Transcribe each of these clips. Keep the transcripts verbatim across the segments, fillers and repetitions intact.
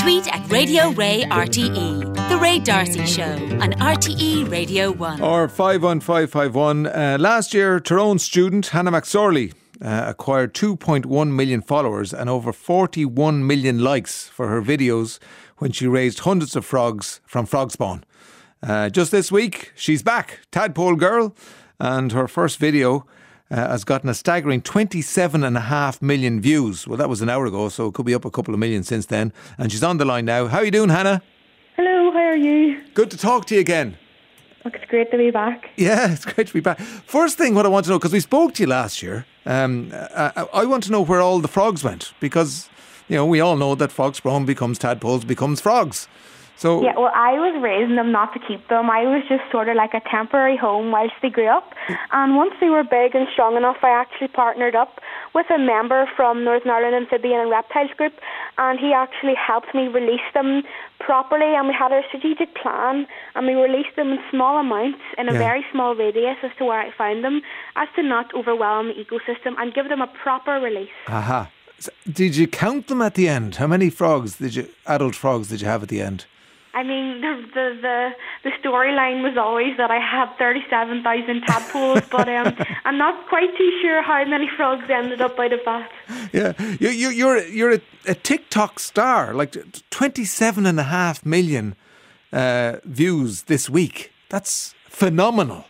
Tweet at Radio Ray R T E. The Ray D'Arcy Show on R T E Radio one. Or five one five five one. Uh, last year, Tyrone student Hannah McSorley uh, acquired two point one million followers and over forty-one million likes for her videos when she raised hundreds of frogs from frog spawn. Uh, just this week, she's back, Tadpole Girl, and her first video uh, has gotten a staggering twenty-seven and a half million views. Well, that was an hour ago, so it could be up a couple of million since then. And she's on the line now. How are you doing, Hannah? Hello, how are you? Good to talk to you again. It's great to be back. Yeah, it's great to be back. First thing what I want to know, because we spoke to you last year, um, I, I want to know where all the frogs went, because, you know, we all know that frog spawn becomes tadpoles, becomes frogs. So Yeah, well, I was raising them not to keep them. I was just sort of like a temporary home whilst they grew up. And once they were big and strong enough, I actually partnered up with a member from Northern Ireland Amphibian and Reptiles Group, and he actually helped me release them properly, and we had a strategic plan, and we released them in small amounts in a Yeah. very small radius as to where I found them, as to not overwhelm the ecosystem and give them a proper release. Aha. So did you count them at the end? How many frogs did you, adult frogs did you have at the end? I mean, the the the, the storyline was always that I had thirty-seven thousand tadpoles, but um, I'm not quite too sure how many frogs ended up out of that. Yeah, you, you, you're you're a, a TikTok star, like twenty-seven and a half million uh, views this week. That's phenomenal.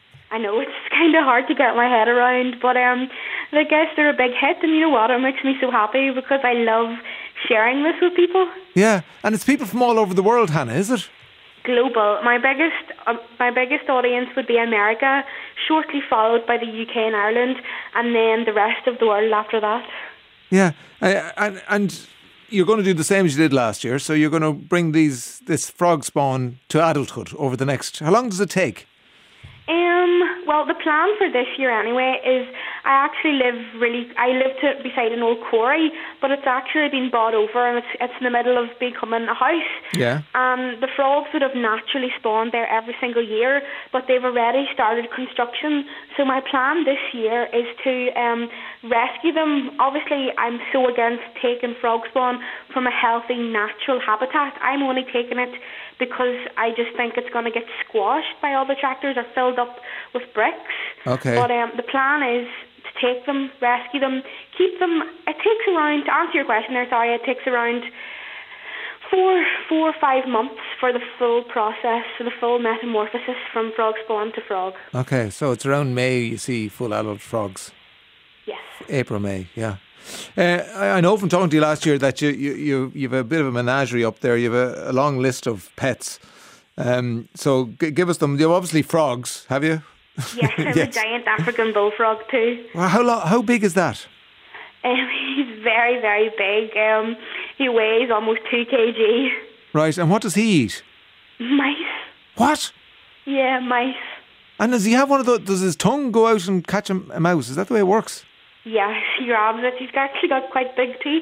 I know, it's kind of hard to get my head around, but um, I guess they're a big hit, and you know what, it makes me so happy because I love sharing this with people. Yeah, and it's people from all over the world, Hannah, is it? Global. My biggest uh, my biggest audience would be America, shortly followed by the U K and Ireland, and then the rest of the world after that. Yeah, uh, and and you're going to do the same as you did last year. So you're going to bring these this frog spawn to adulthood over the next. How long does it take? Um. Well, the plan for this year anyway is I actually live really. I live to, beside an old quarry, but it's actually been bought over, and it's it's in the middle of becoming a house. Yeah. Um, the frogs would have naturally spawned there every single year, but they've already started construction. So my plan this year is to um, rescue them. Obviously, I'm so against taking frog spawn from a healthy, natural habitat. I'm only taking it because I just think it's going to get squashed by all the tractors or filled up with bricks. Okay. But um, the plan is to take them, rescue them, keep them. It takes around, to answer your question there, sorry, it takes around four, four or five months for the full process, for the full metamorphosis from frog spawn to frog. Okay, so it's around May you see full adult frogs. Yes. April, May, yeah. Uh, I, I know from talking to you last year that you you you you've a bit of a menagerie up there. You have a, a long list of pets. Um, so g- give us them. You have obviously frogs, have you? Yes, I have Yes. a giant African bullfrog too. Well, how lo- how big is that? Um, he's very, very big. Um, he weighs almost two kilograms. Right, and what does he eat? Mice. What? Yeah, mice. And does he have one of those? Does his tongue go out and catch a, a mouse? Is that the way it works? Yes, he grabs it. He's actually got quite big teeth.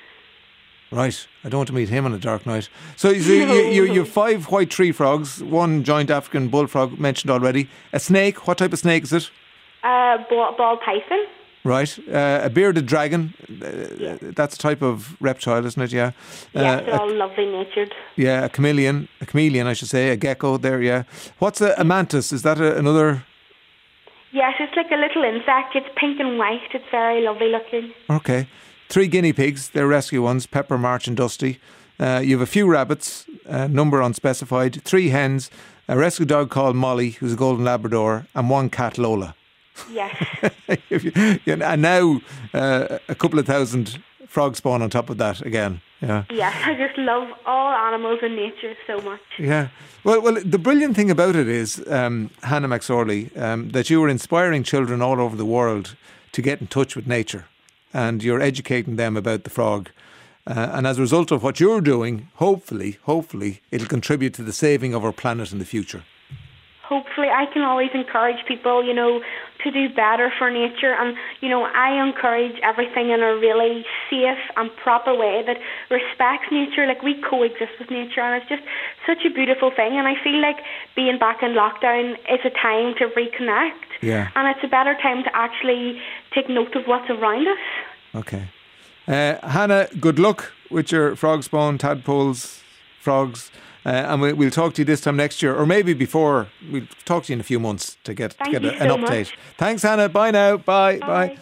Right, I don't want to meet him on a dark night. So, so you, you, you have five white tree frogs, one giant African bullfrog mentioned already, a snake. What type of snake is it? Uh, ball, ball python. Right, uh, a bearded dragon. Uh, Yeah. That's a type of reptile, isn't it? Yeah. Yes, Uh, they're a- all lovely natured. Yeah, a chameleon, a chameleon, I should say, a gecko there, yeah. What's a, a mantis? Is that a, another? Yes, it's like a little insect. It's pink and white. It's very lovely looking. Okay. Three guinea pigs, they're rescue ones, Pepper, March and Dusty. Uh, you have a few rabbits, uh, number unspecified, three hens, a rescue dog called Molly, who's a golden Labrador, and one cat, Lola. Yes. And now uh, a couple of thousand frog spawn on top of that again. Yeah. Yes, I just love all animals and nature so much. Yeah. Well, well, the brilliant thing about it is, um, Hannah McSorley, um, that you are inspiring children all over the world to get in touch with nature, and you're educating them about the frog. Uh, and as a result of what you're doing, hopefully, hopefully, it'll contribute to the saving of our planet in the future. Hopefully, I can always encourage people, you know, to do better for nature. And, you know, I encourage everything in a really safe and proper way that respects nature. Like, we coexist with nature, and it's just such a beautiful thing. And I feel like being back in lockdown is a time to reconnect. Yeah. And it's a better time to actually take note of what's around us. Okay. Uh, Hannah, good luck with your frog spawn, tadpoles, frogs. Uh, and we, we'll talk to you this time next year, or maybe before. We'll talk to you in a few months to get, to Thank get you a, an so update. much. Thanks, Hannah. Bye now. Bye. Bye. Bye.